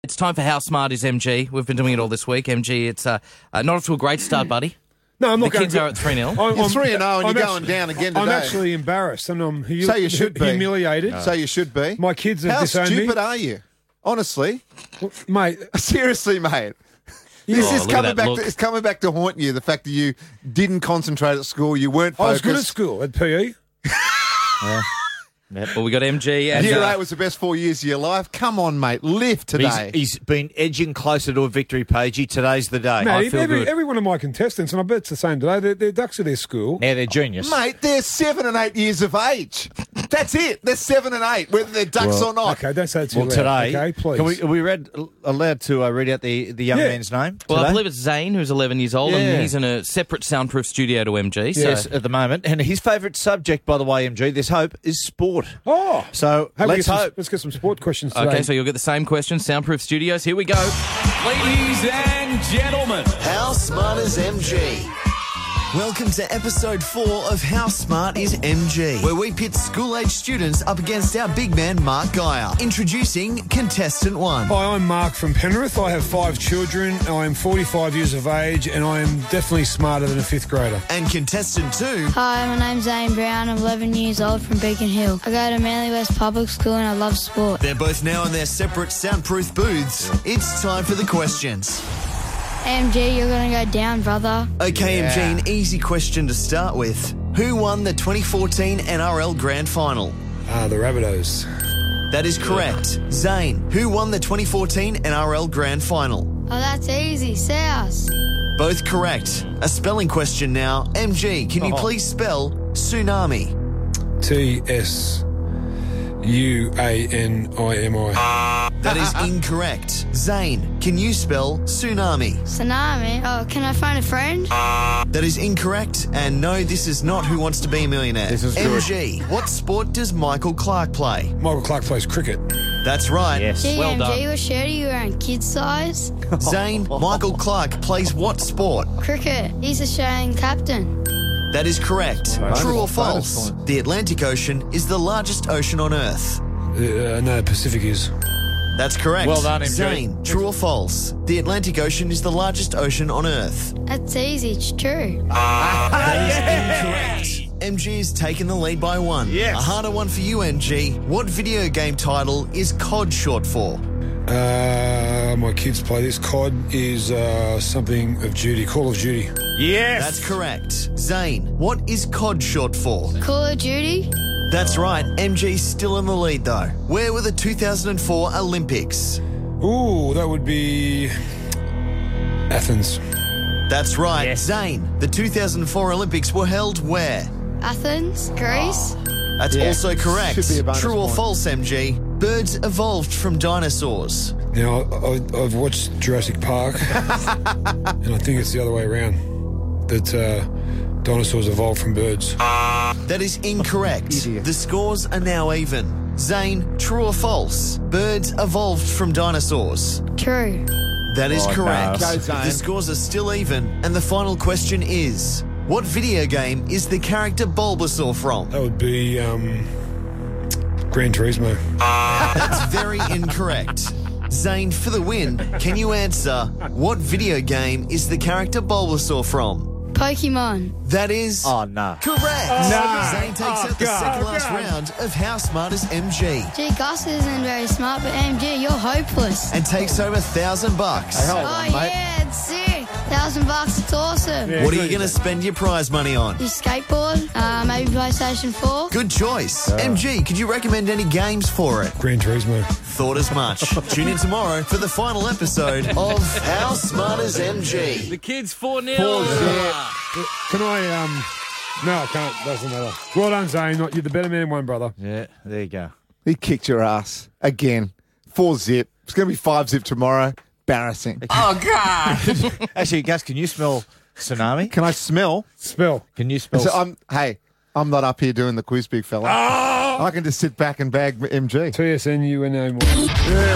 It's time for How Smart is MG. We've been doing it all this week. MG, it's not off to a great start, buddy. No, I'm not The going kids are at 3-0. You're 3-0 and I'm you're going down again today. I'm actually embarrassed and I'm So you should be. humiliated. So you should be. My kids have How disowned me. stupid are you? Honestly. Well, mate, Seriously, mate. This is look at that look. it's coming back to haunt you, the fact that you didn't concentrate at school, you weren't I was focused. good at school, at PE. Well, we got MG and Year 8 was the best 4 years of your life. Come on, mate. Live today. He's been edging closer to a victory, Pagey. Today's the day. Mate, feel good. every one of my contestants, and I bet it's the same today, they're ducks at their school. Now they're genius. Mate, they're 7 and 8 years of age. That's it. They're 7 and 8, whether they're ducks or not. Okay, don't say it too Well, loud, today, okay, please. are we allowed to read out the young Yeah. man's name? Well, I today? believe it's Zane, who's 11 years old, Yeah. and he's in a separate soundproof studio to MG. Yes, So at the moment. And his favourite subject, by the way, MG, there's hope, is sport. Oh, So hey, let's hope. let's get some sport questions today. okay, so you'll get the same question. Soundproof Studios. Here we go. Ladies and gentlemen, How Smart is MG? Welcome to episode 4 of How Smart is MG, where we pit school-age students up against our big man Mark Geyer. Introducing contestant 1. Hi, I'm Mark from Penrith. I have 5 children. I'm 45 years of age, and I am definitely smarter than a 5th grader. And contestant 2. Hi, my name's Zane Brown. I'm 11 years old from Beacon Hill. I go to Manly West Public School and I love sport. They're both now in their separate soundproof booths. It's time for the questions. AMG, you're going to go down, brother. Okay, MG, an easy question to start with. Who won the 2014 NRL Grand Final? The Rabbitohs. That is correct. Zane, who won the 2014 NRL Grand Final? Oh, that's easy. South. Both correct. A spelling question now. MG, can you please spell tsunami? TSUANIMI. That is incorrect. Zane, can you spell tsunami? Tsunami. Oh, can I find a friend? That is incorrect. And no, this is not Who Wants to Be a Millionaire. This is good. MG, what sport does Michael Clark play? Michael Clark plays cricket. That's right. Yes. Gee, well MG, done. what shirt are you wearing? Kid size? Zane, Michael Clark plays what sport? Cricket. He's Australian captain. That is correct. True or bonus false? point. The Atlantic Ocean is the largest ocean on Earth. No, Pacific is. That's correct. Well done, MG. Zane, true or false? The Atlantic Ocean is the largest ocean on Earth. That's easy. It's true. That is incorrect. MG has taken the lead by 1. Yes. A harder one for you, MG. What video game title is COD short for? My kids play this. COD is something of duty. Call of Duty. Yes. That's correct. Zane, what is COD short for? Call of Duty? That's right. MG's still in the lead, though. Where were the 2004 Olympics? Ooh, that would be Athens. That's right. Yes. Zane, the 2004 Olympics were held where? Athens? Greece? That's also correct. Should be a bonus True or point. false, MG? Birds evolved from dinosaurs. Now, I've watched Jurassic Park, and I think it's the other way around, that dinosaurs evolved from birds. That is incorrect. The scores are now even. Zane, true or false? Birds evolved from dinosaurs. True. That is correct. no. Go, Zane. The scores are still even. And the final question is, what video game is the character Bulbasaur from? That would be Gran Turismo. That's very incorrect. Zane, for the win, can you answer what video game is the character Bulbasaur from? Pokemon. That is Oh, no. correct. Zane takes out the God, second last God. round of How Smart is MG Gee, Gus isn't very smart, but MG, you're hopeless. and takes home $1,000 bucks. Oh, yeah, it's sick. $1,000, it's awesome. Yeah, What are you good. going to spend your prize money on? You skateboard? Maybe PlayStation 4? Good choice. MG, could you recommend any games for it? Gran Turismo. Thought as much. Tune in tomorrow for the final episode of How Smart is MG. The kids 4-0. Can I, no, I can't. Doesn't matter. Well done, Zane. You're the better man in one, brother. Yeah, there you go. He kicked your ass. Again. 4-zip. It's going to be 5-zip tomorrow. Embarrassing. Actually, Gus, can you smell tsunami? Can I smell? Spell. Can you spell? So I'm not up here doing the quiz, big fella. I can just sit back and bag MG. TSNUNO.